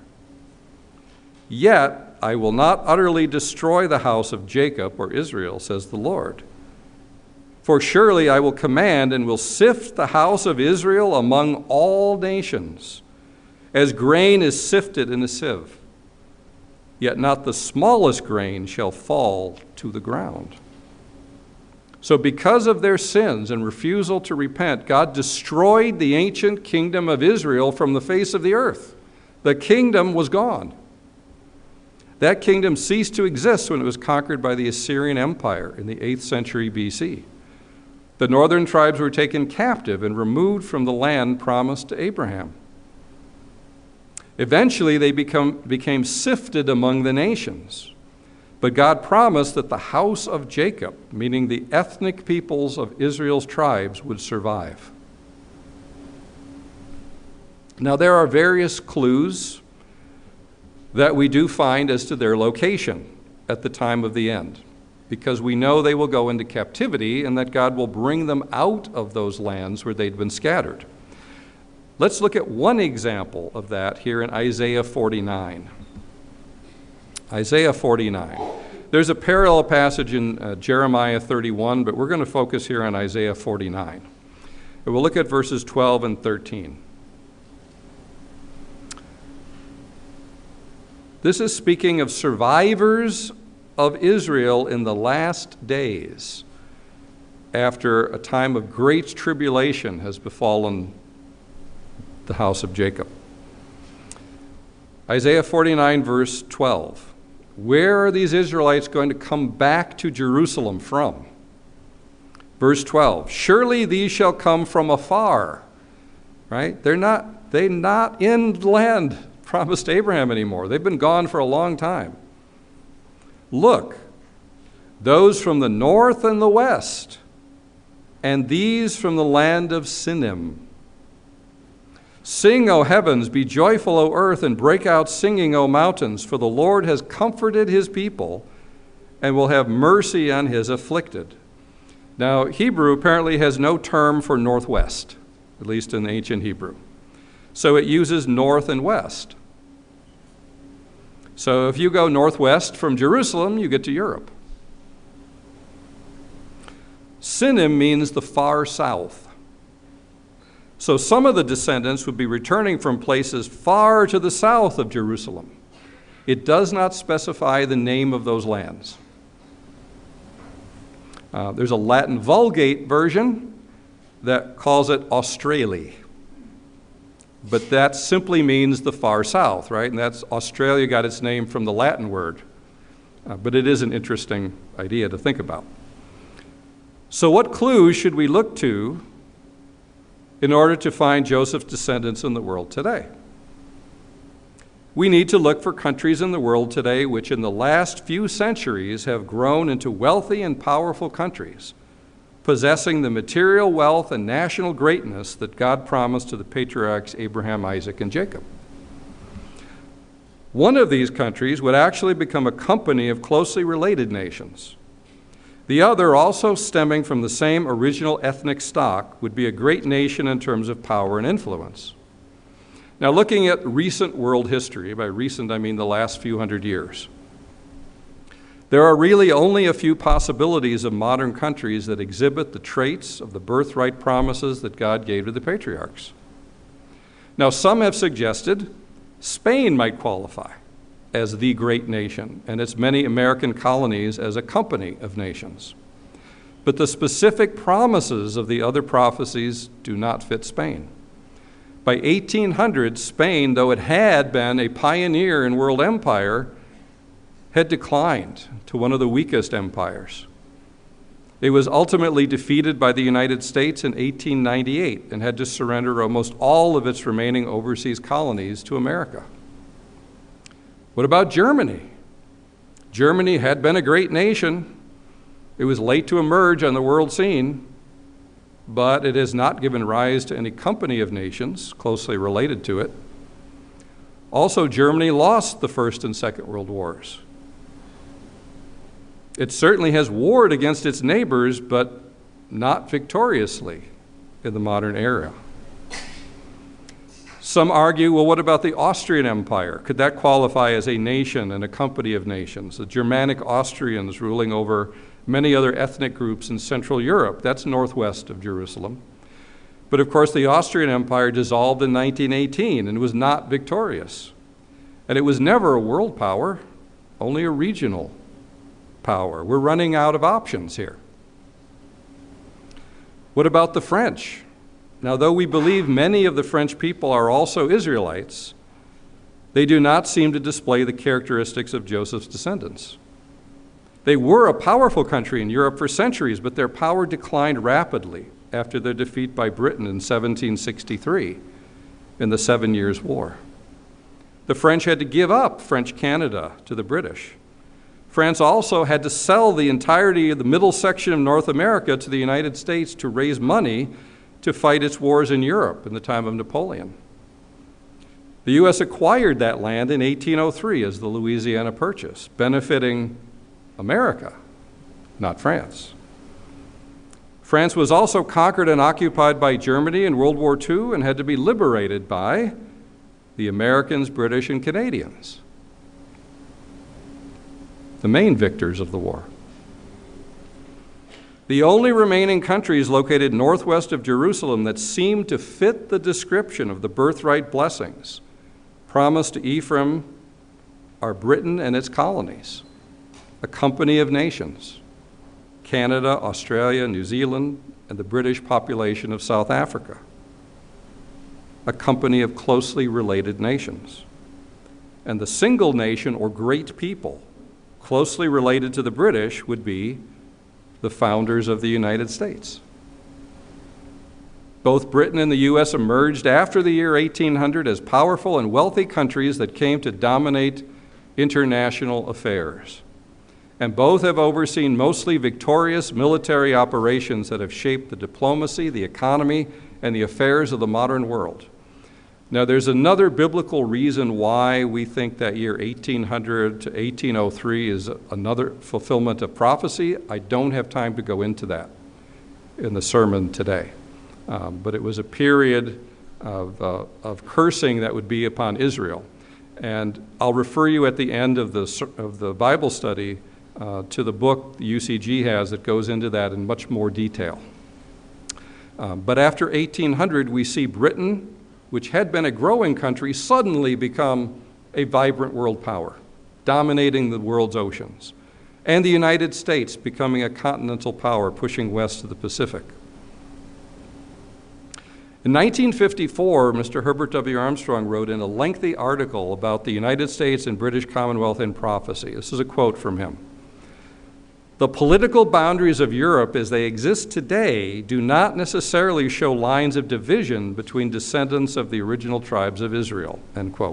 Yet I will not utterly destroy the house of Jacob or Israel, says the Lord. For surely I will command and will sift the house of Israel among all nations, as grain is sifted in a sieve. Yet not the smallest grain shall fall to the ground. So because of their sins and refusal to repent, God destroyed the ancient kingdom of Israel from the face of the earth. The kingdom was gone. That kingdom ceased to exist when it was conquered by the Assyrian Empire in the eighth century B C. The northern tribes were taken captive and removed from the land promised to Abraham. Eventually, they become, became sifted among the nations. But God promised that the house of Jacob, meaning the ethnic peoples of Israel's tribes, would survive. Now, there are various clues that we do find as to their location at the time of the end, because we know they will go into captivity and that God will bring them out of those lands where they'd been scattered. Let's look at one example of that here in Isaiah forty-nine. Isaiah forty-nine. There's a parallel passage in uh, Jeremiah thirty-one, but we're going to focus here on Isaiah forty-nine. And we'll look at verses twelve and thirteen. This is speaking of survivors of Israel in the last days, after a time of great tribulation has befallen the house of Jacob. Isaiah forty-nine, verse twelve. Where are these Israelites going to come back to Jerusalem from? Verse twelve. Surely these shall come from afar. Right? They're not, they're not in the land promised to Abraham anymore. They've been gone for a long time. Look, those from the north and the west, and these from the land of Sinim. Sing, O heavens, be joyful, O earth, and break out singing, O mountains, for the Lord has comforted his people and will have mercy on his afflicted. Now, Hebrew apparently has no term for northwest, at least in ancient Hebrew. So it uses north and west. So if you go northwest from Jerusalem, you get to Europe. Sinim means the far south. So some of the descendants would be returning from places far to the south of Jerusalem. It does not specify the name of those lands. Uh, there's a Latin Vulgate version that calls it Australia. But that simply means the far south, right? And that's Australia got its name from the Latin word. Uh, but it is an interesting idea to think about. So what clues should we look to in order to find Joseph's descendants in the world today? We need to look for countries in the world today which in the last few centuries have grown into wealthy and powerful countries, possessing the material wealth and national greatness that God promised to the patriarchs Abraham, Isaac, and Jacob. One of these countries would actually become a company of closely related nations. The other, also stemming from the same original ethnic stock, would be a great nation in terms of power and influence. Now, looking at recent world history, by recent I mean the last few hundred years, there are really only a few possibilities of modern countries that exhibit the traits of the birthright promises that God gave to the patriarchs. Now, some have suggested Spain might qualify as the great nation, and its many American colonies as a company of nations. But the specific promises of the other prophecies do not fit Spain. By eighteen hundred, Spain, though it had been a pioneer in world empire, had declined to one of the weakest empires. It was ultimately defeated by the United States in eighteen ninety-eight and had to surrender almost all of its remaining overseas colonies to America. What about Germany? Germany had been a great nation. It was late to emerge on the world scene, but it has not given rise to any company of nations closely related to it. Also, Germany lost the First and Second World Wars. It certainly has warred against its neighbors, but not victoriously in the modern era. Some argue, well, what about the Austrian Empire? Could that qualify as a nation and a company of nations? The Germanic Austrians ruling over many other ethnic groups in Central Europe. That's northwest of Jerusalem. But of course, the Austrian Empire dissolved in nineteen eighteen and was not victorious. And it was never a world power, only a regional power. We're running out of options here. What about the French? Now, though we believe many of the French people are also Israelites, they do not seem to display the characteristics of Joseph's descendants. They were a powerful country in Europe for centuries, but their power declined rapidly after their defeat by Britain in seventeen sixty-three in the Seven Years' War. The French had to give up French Canada to the British. France also had to sell the entirety of the middle section of North America to the United States to raise money to fight its wars in Europe in the time of Napoleon. The U S acquired that land in eighteen oh three as the Louisiana Purchase, benefiting America, not France. France was also conquered and occupied by Germany in World War Two and had to be liberated by the Americans, British, and Canadians, the main victors of the war. The only remaining countries located northwest of Jerusalem that seemed to fit the description of the birthright blessings promised to Ephraim are Britain and its colonies, a company of nations, Canada, Australia, New Zealand, and the British population of South Africa, a company of closely related nations. And the single nation or great people closely related to the British would be the founders of the United States. Both Britain and the U S emerged after the year eighteen hundred as powerful and wealthy countries that came to dominate international affairs. And both have overseen mostly victorious military operations that have shaped the diplomacy, the economy, and the affairs of the modern world. Now, there's another biblical reason why we think that year eighteen hundred to eighteen oh three is another fulfillment of prophecy. I don't have time to go into that in the sermon today. Um, but it was a period of, uh, of cursing that would be upon Israel. And I'll refer you at the end of the, of the Bible study uh, to the book the U C G has that goes into that in much more detail. Um, but after eighteen hundred, we see Britain, which had been a growing country, suddenly become a vibrant world power, dominating the world's oceans, and the United States becoming a continental power pushing west to the Pacific. In nineteen fifty-four, Mister Herbert W. Armstrong wrote in a lengthy article about the United States and British Commonwealth in prophecy. This is a quote from him. "The political boundaries of Europe as they exist today do not necessarily show lines of division between descendants of the original tribes of Israel," end quote.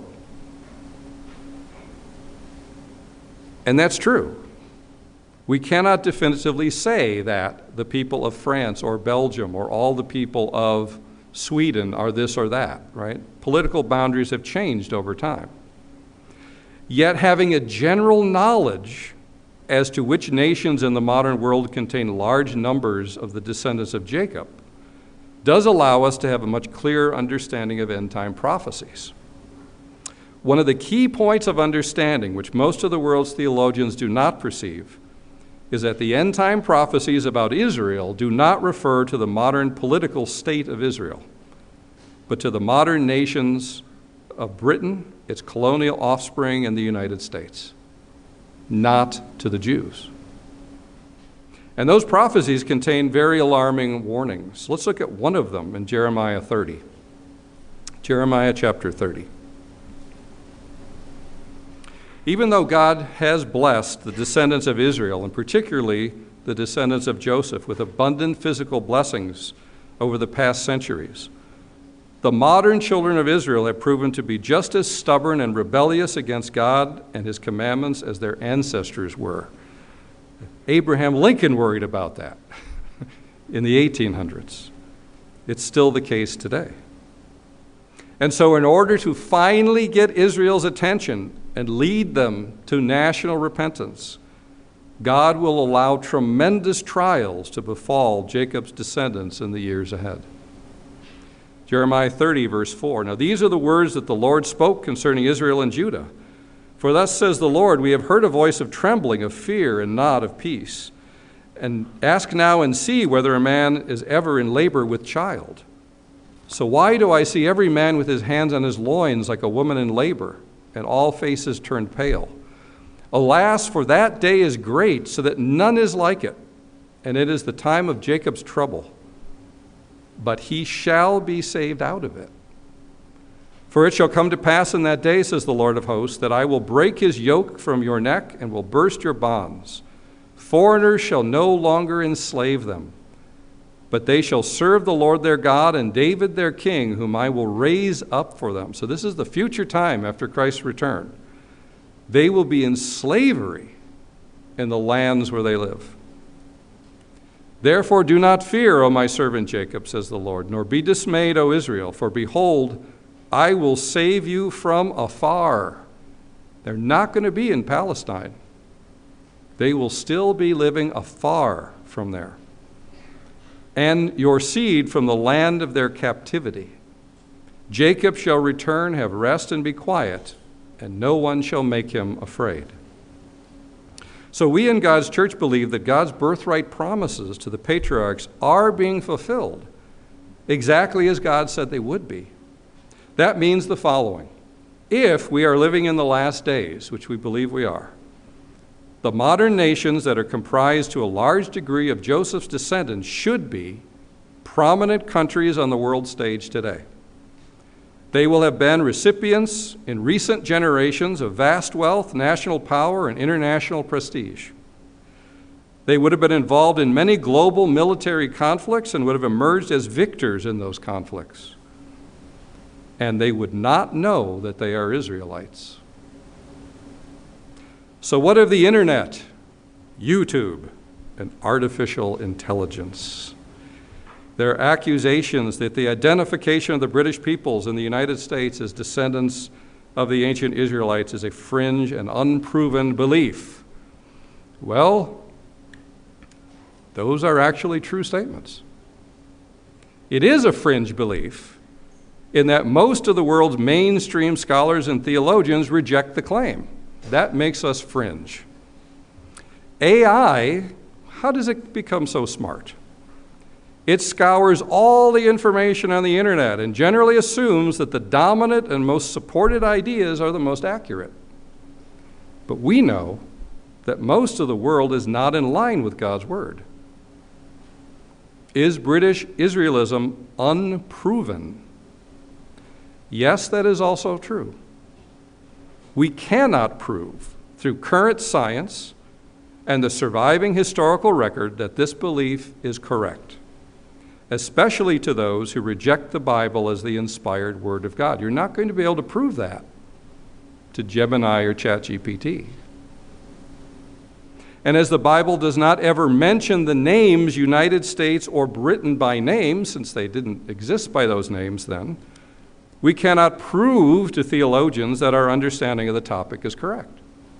And that's true. We cannot definitively say that the people of France or Belgium or all the people of Sweden are this or that, right? Political boundaries have changed over time. Yet having a general knowledge as to which nations in the modern world contain large numbers of the descendants of Jacob does allow us to have a much clearer understanding of end-time prophecies. One of the key points of understanding, which most of the world's theologians do not perceive, is that the end-time prophecies about Israel do not refer to the modern political state of Israel, but to the modern nations of Britain, its colonial offspring, and the United States, not to the Jews. And those prophecies contain very alarming warnings. Let's look at one of them in Jeremiah thirty. Jeremiah chapter thirty. Even though God has blessed the descendants of Israel, and particularly the descendants of Joseph, with abundant physical blessings over the past centuries, the modern children of Israel have proven to be just as stubborn and rebellious against God and his commandments as their ancestors were. Abraham Lincoln worried about that in the eighteen hundreds. It's still the case today. And so in order to finally get Israel's attention and lead them to national repentance, God will allow tremendous trials to befall Jacob's descendants in the years ahead. Jeremiah thirty, verse four. "Now these are the words that the Lord spoke concerning Israel and Judah. For thus says the Lord, we have heard a voice of trembling, of fear, and not of peace. And ask now and see whether a man is ever in labor with child. So why do I see every man with his hands on his loins like a woman in labor, and all faces turned pale? Alas, for that day is great, so that none is like it, and it is the time of Jacob's trouble. But he shall be saved out of it. For it shall come to pass in that day, says the Lord of hosts, that I will break his yoke from your neck and will burst your bonds. Foreigners shall no longer enslave them, but they shall serve the Lord their God and David their king, whom I will raise up for them." So this is the future time after Christ's return. They will be in slavery in the lands where they live. "Therefore do not fear, O my servant Jacob, says the Lord, nor be dismayed, O Israel, for behold, I will save you from afar." They're not going to be in Palestine. They will still be living afar from there. and your seed from the land of their captivity. Jacob shall return, have rest, and be quiet, and no one shall make him afraid. So we in God's church believe that God's birthright promises to the patriarchs are being fulfilled exactly as God said they would be. That means the following. If we are living in the last days, which we believe we are, the modern nations that are comprised to a large degree of Joseph's descendants should be prominent countries on the world stage today. They will have been recipients in recent generations of vast wealth, national power, and international prestige. They would have been involved in many global military conflicts and would have emerged as victors in those conflicts. And they would not know that they are Israelites. So what of the internet, YouTube, and artificial intelligence? There are accusations that the identification of the British peoples in the United States as descendants of the ancient Israelites is a fringe and unproven belief. Well, those are actually true statements. It is a fringe belief in that most of the world's mainstream scholars and theologians reject the claim. That makes us fringe. A I, how does it become so smart? It scours all the information on the internet and generally assumes that the dominant and most supported ideas are the most accurate. But we know that most of the world is not in line with God's word. Is British Israelism unproven? Yes, that is also true. We cannot prove through current science and the surviving historical record that this belief is correct, especially to those who reject the Bible as the inspired Word of God. You're not going to be able to prove that to Gemini or ChatGPT. And as the Bible does not ever mention the names United States or Britain by name, since they didn't exist by those names then, we cannot prove to theologians that our understanding of the topic is correct.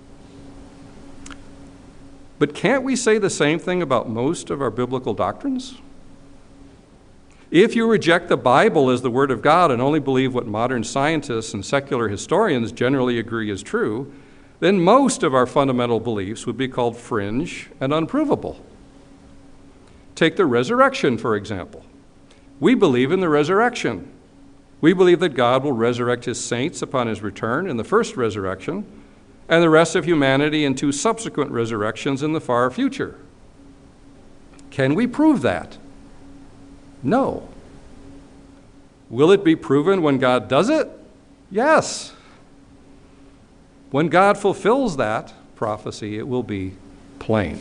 But can't we say the same thing about most of our biblical doctrines? If you reject the Bible as the Word of God and only believe what modern scientists and secular historians generally agree is true, then most of our fundamental beliefs would be called fringe and unprovable. Take the resurrection, for example. We believe in the resurrection. We believe that God will resurrect his saints upon his return in the first resurrection, and the rest of humanity in two subsequent resurrections in the far future. Can we prove that? No. Will it be proven when God does it? Yes. When God fulfills that prophecy, it will be plain.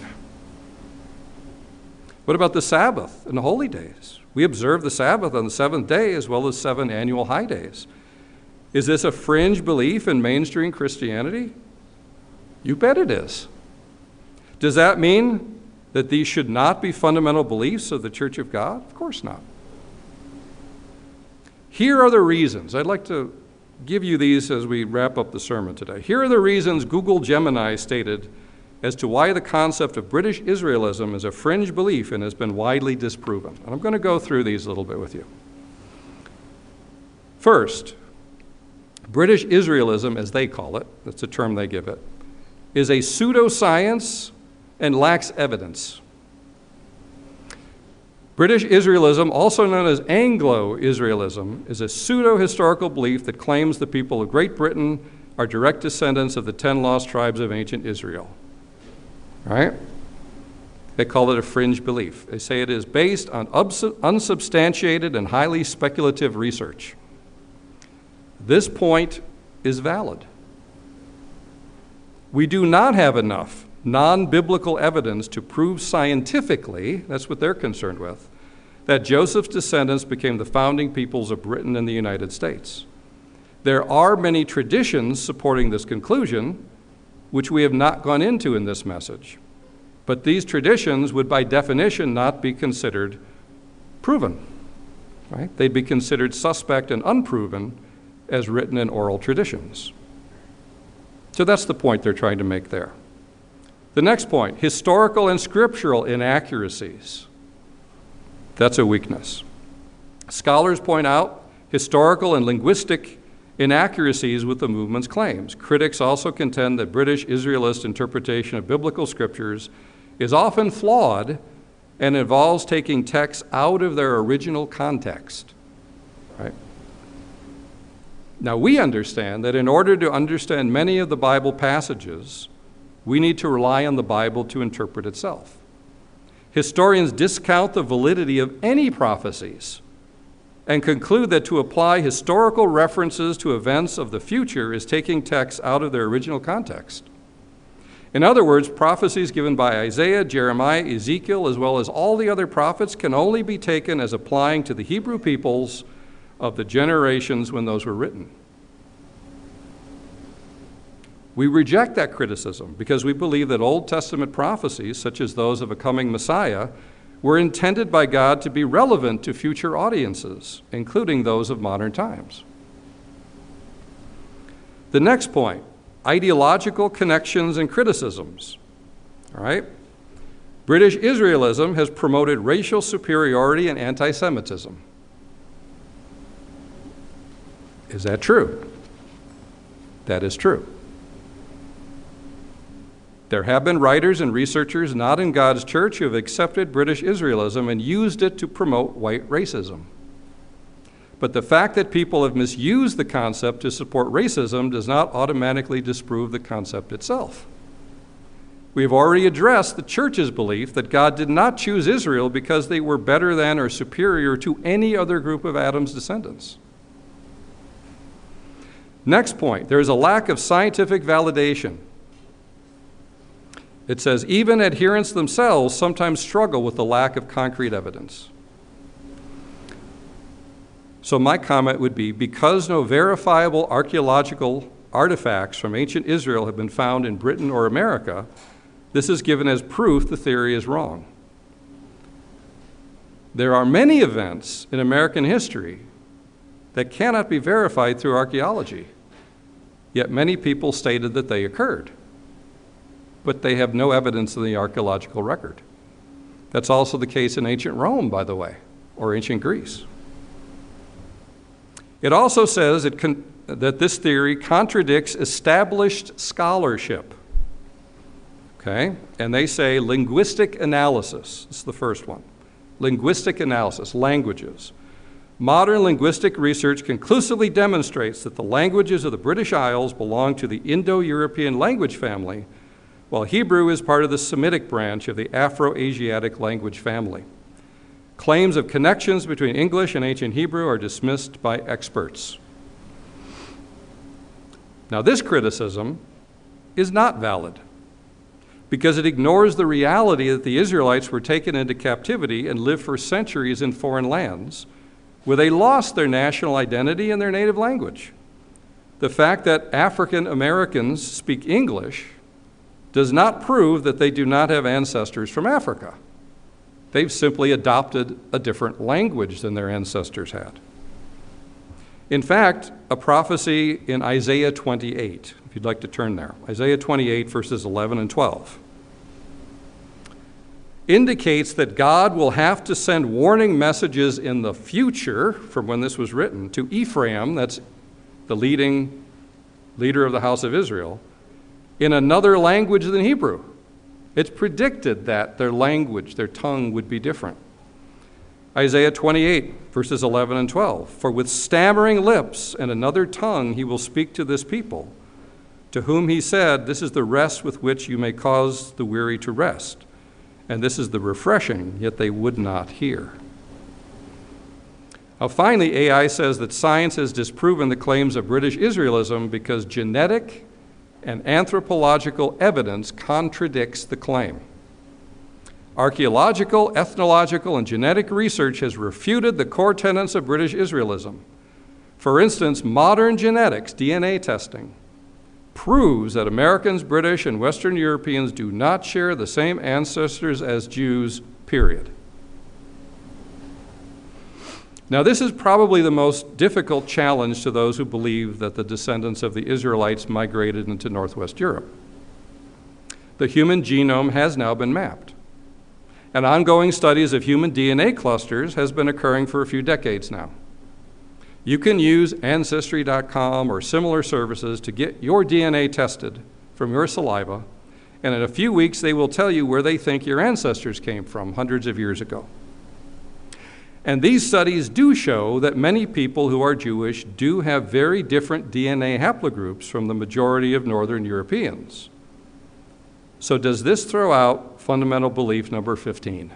What about the Sabbath and the holy days? We observe the Sabbath on the seventh day as well as seven annual high days. Is this a fringe belief in mainstream Christianity? You bet it is. Does that mean that these should not be fundamental beliefs of the Church of God? Of course not. Here are the reasons. I'd like to give you these as we wrap up the sermon today. Here are the reasons Google Gemini stated as to why the concept of British Israelism is a fringe belief and has been widely disproven. And I'm going to go through these a little bit with you. First, British Israelism, as they call it, that's the term they give it, is a pseudoscience and lacks evidence. British Israelism, also known as Anglo-Israelism, is a pseudo-historical belief that claims the people of Great Britain are direct descendants of the ten lost tribes of ancient Israel. Right? They call it a fringe belief. They say it is based on unsubstantiated and highly speculative research. This point is valid. We do not have enough non-biblical evidence to prove scientifically, that's what they're concerned with, that Joseph's descendants became the founding peoples of Britain and the United States. There are many traditions supporting this conclusion, which we have not gone into in this message. But these traditions would by definition not be considered proven. Right? They'd be considered suspect and unproven as written in oral traditions. So that's the point they're trying to make there. The next point, historical and scriptural inaccuracies. That's a weakness. Scholars point out historical and linguistic inaccuracies with the movement's claims. Critics also contend that British Israelist interpretation of biblical scriptures is often flawed and involves taking texts out of their original context. Right? Now, we understand that in order to understand many of the Bible passages, we need to rely on the Bible to interpret itself. Historians discount the validity of any prophecies and conclude that to apply historical references to events of the future is taking texts out of their original context. In other words, prophecies given by Isaiah, Jeremiah, Ezekiel, as well as all the other prophets can only be taken as applying to the Hebrew peoples of the generations when those were written. We reject that criticism because we believe that Old Testament prophecies, such as those of a coming Messiah, were intended by God to be relevant to future audiences, including those of modern times. The next point, ideological connections and criticisms. All right? British Israelism has promoted racial superiority and anti-Semitism. Is that true? That is true. There have been writers and researchers not in God's church who have accepted British Israelism and used it to promote white racism. But the fact that people have misused the concept to support racism does not automatically disprove the concept itself. We have already addressed the church's belief that God did not choose Israel because they were better than or superior to any other group of Adam's descendants. Next point, there is a lack of scientific validation. It says, even adherents themselves sometimes struggle with the lack of concrete evidence. So my comment would be, because no verifiable archaeological artifacts from ancient Israel have been found in Britain or America, this is given as proof the theory is wrong. There are many events in American history that cannot be verified through archaeology, yet many people stated that they occurred, but they have no evidence in the archaeological record. That's also the case in ancient Rome, by the way, or ancient Greece. It also says it con- that this theory contradicts established scholarship. Okay? And they say linguistic analysis. This is the first one. Linguistic analysis, languages. Modern linguistic research conclusively demonstrates that the languages of the British Isles belong to the Indo-European language family, while Hebrew is part of the Semitic branch of the Afro-Asiatic language family. Claims of connections between English and ancient Hebrew are dismissed by experts. Now, this criticism is not valid because it ignores the reality that the Israelites were taken into captivity and lived for centuries in foreign lands, where they lost their national identity and their native language. The fact that African Americans speak English does not prove that they do not have ancestors from Africa. They've simply adopted a different language than their ancestors had. In fact, a prophecy in Isaiah twenty-eight, if you'd like to turn there, Isaiah twenty-eight, verses eleven and twelve, indicates that God will have to send warning messages in the future, from when this was written, to Ephraim, that's the leading leader of the house of Israel, in another language than Hebrew. It's predicted that their language, their tongue would be different. Isaiah twenty-eight, verses eleven and twelve, for with stammering lips and another tongue he will speak to this people, to whom he said, this is the rest with which you may cause the weary to rest, and this is the refreshing, yet they would not hear. Now finally, A I says that science has disproven the claims of British Israelism because genetic and anthropological evidence contradicts the claim. Archaeological, ethnological, and genetic research has refuted the core tenets of British Israelism. For instance, modern genetics, D N A testing, proves that Americans, British, and Western Europeans do not share the same ancestors as Jews, period. Now, this is probably the most difficult challenge to those who believe that the descendants of the Israelites migrated into Northwest Europe. The human genome has now been mapped, and ongoing studies of human D N A clusters has been occurring for a few decades now. You can use Ancestry dot com or similar services to get your D N A tested from your saliva, and in a few weeks they will tell you where they think your ancestors came from hundreds of years ago. And these studies do show that many people who are Jewish do have very different D N A haplogroups from the majority of Northern Europeans. So does this throw out fundamental belief number fifteen?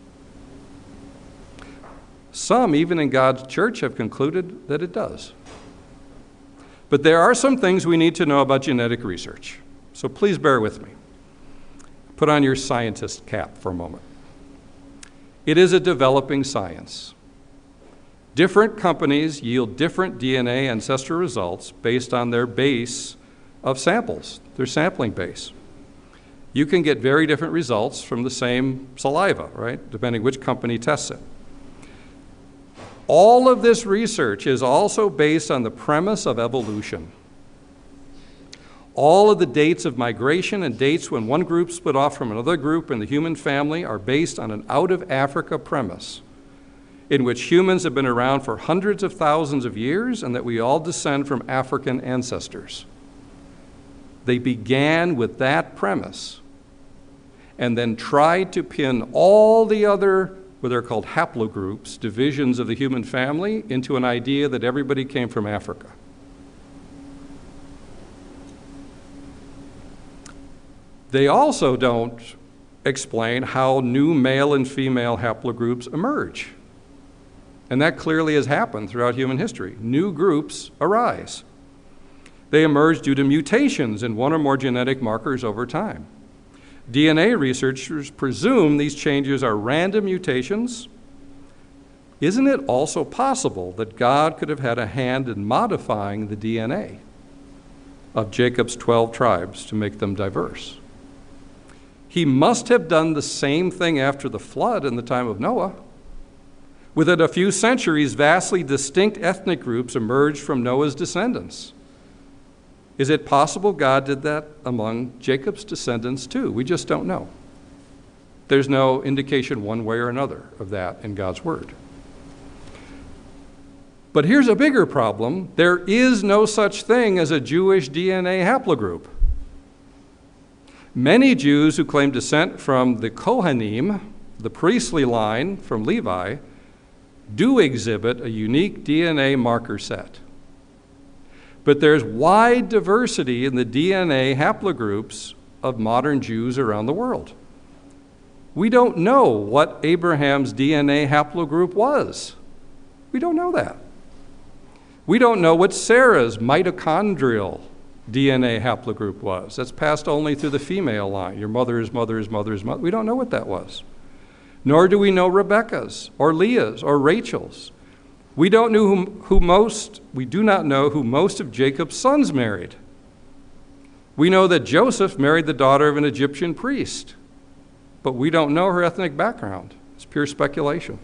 Some, even in God's church, have concluded that it does. But there are some things we need to know about genetic research. So please bear with me. Put on your scientist cap for a moment. It is a developing science. Different companies yield different D N A ancestral results based on their base of samples, their sampling base. You can get very different results from the same saliva, right, depending which company tests it. All of this research is also based on the premise of evolution. All of the dates of migration and dates when one group split off from another group in the human family are based on an out-of-Africa premise in which humans have been around for hundreds of thousands of years and that we all descend from African ancestors. They began with that premise and then tried to pin all the other, what they're called haplogroups, divisions of the human family, into an idea that everybody came from Africa. They also don't explain how new male and female haplogroups emerge. And that clearly has happened throughout human history. New groups arise. They emerge due to mutations in one or more genetic markers over time. D N A researchers presume these changes are random mutations. Isn't it also possible that God could have had a hand in modifying the D N A of Jacob's twelve tribes to make them diverse? He must have done the same thing after the flood in the time of Noah. Within a few centuries, vastly distinct ethnic groups emerged from Noah's descendants. Is it possible God did that among Jacob's descendants too? We just don't know. There's no indication one way or another of that in God's word. But here's a bigger problem. There is no such thing as a Jewish D N A haplogroup. Many Jews who claim descent from the Kohanim, the priestly line from Levi, do exhibit a unique D N A marker set. But there's wide diversity in the D N A haplogroups of modern Jews around the world. We don't know what Abraham's D N A haplogroup was. We don't know that. We don't know what Sarah's mitochondrial D N A haplogroup was. That's passed only through the female line, your mother's mother's mother's mother. We don't know what that was. Nor do we know Rebecca's or Leah's or Rachel's. We don't know who, who most, we do not know who most of Jacob's sons married. We know that Joseph married the daughter of an Egyptian priest, but we don't know her ethnic background. It's pure speculation.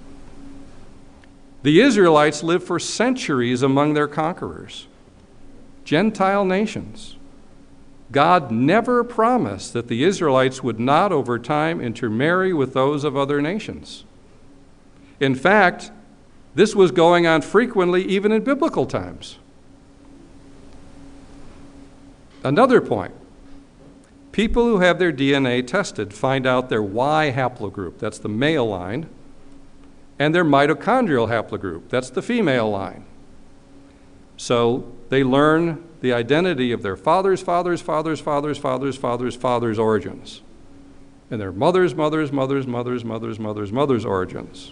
The Israelites lived for centuries among their conquerors, Gentile nations. God never promised that the Israelites would not over time intermarry with those of other nations. In fact, this was going on frequently even in biblical times. Another point, people who have their D N A tested find out their Y haplogroup, that's the male line, and their mitochondrial haplogroup, that's the female line. So they learn the identity of their father's father's father's father's father's father's father's origins, and their mother's mother's mother's mother's mother's mother's mother's origins.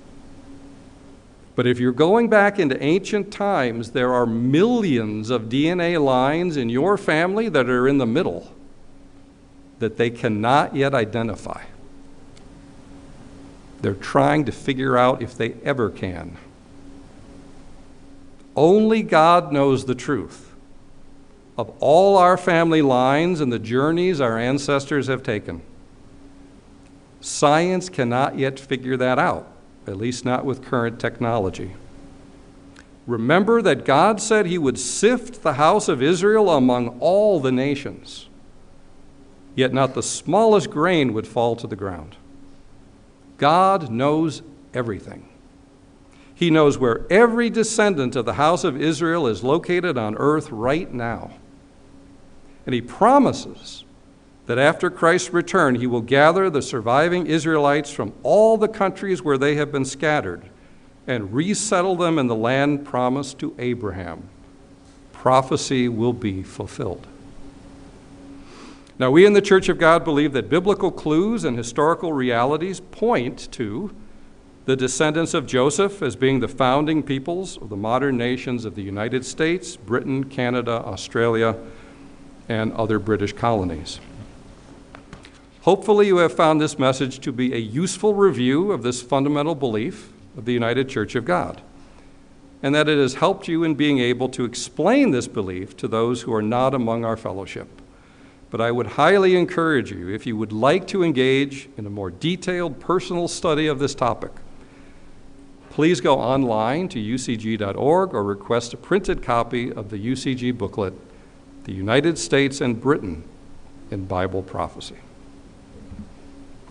But if you're going back into ancient times, there are millions of D N A lines in your family that are in the middle that they cannot yet identify. They're trying to figure out if they ever can. Only God knows the truth of all our family lines and the journeys our ancestors have taken. Science cannot yet figure that out, at least not with current technology. Remember that God said he would sift the house of Israel among all the nations, yet not the smallest grain would fall to the ground. God knows everything. He knows where every descendant of the house of Israel is located on earth right now. And he promises that after Christ's return, he will gather the surviving Israelites from all the countries where they have been scattered and resettle them in the land promised to Abraham. Prophecy will be fulfilled. Now, we in the Church of God believe that biblical clues and historical realities point to the descendants of Joseph as being the founding peoples of the modern nations of the United States, Britain, Canada, Australia, and other British colonies. Hopefully you have found this message to be a useful review of this fundamental belief of the United Church of God, and that it has helped you in being able to explain this belief to those who are not among our fellowship. But I would highly encourage you, if you would like to engage in a more detailed personal study of this topic, please go online to u c g dot org or request a printed copy of the U C G booklet, The United States and Britain in Bible Prophecy.